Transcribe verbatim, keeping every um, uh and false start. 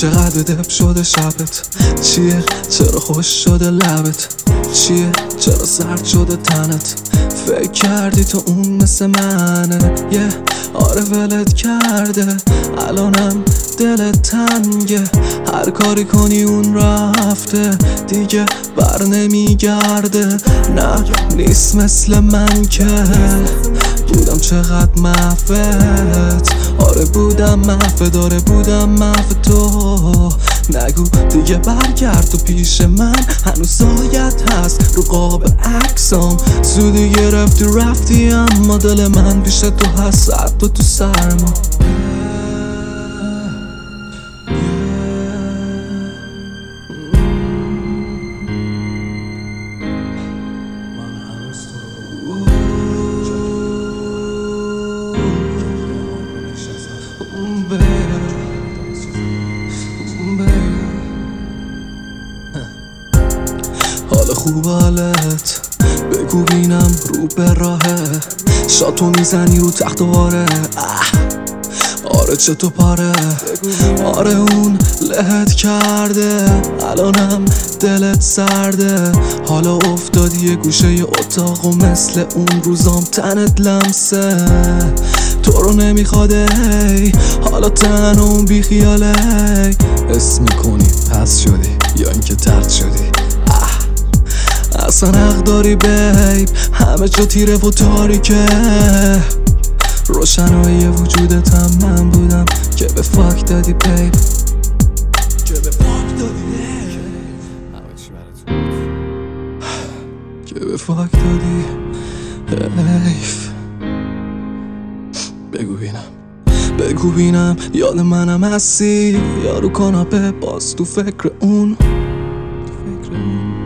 چقدر دب شده شبت؟ چیه؟ چرا خوش شده لبت؟ چیه؟ چرا سرد شده تنت؟ فکر کردی تو اون مثل منه یه yeah. آره ولت کرده الانم دلت تنگه هر کاری کنی اون رفته دیگه بر نمیگرده نه نیست مثل من که بودم چقدر محفت آره بودم محفت داره بودم محفت تو نگو دیگه برگرد تو پیش من هنوز سایت هست رو قاب عکسام زودی گرفتی رفتی اما دل من پیش تو هست حتی تو سرما حال خوب حالت بگو بینم رو به راهه شاتو میزنی رو تخت واره آره چطور پاره آره اون لهت کرده الانم دلت سرده حالا افتادی یه گوشه ی اتاق و مثل اون روزام تنت لمسه تو رو نمیخواده حالا تن اون بی خیاله اسم میکنی پس شدی یا اینکه ترد شدی اصلا حق داری بیب همه جا تیره و تاریکه روشنایی وجودت هم من بودم که به فاک دادی بیب که به فاک دادی که به فاک دادی حیف بگو بینم بگو بینم یاد منم هستی یا رو کاناپه باز تو فکر اون تو فکر اون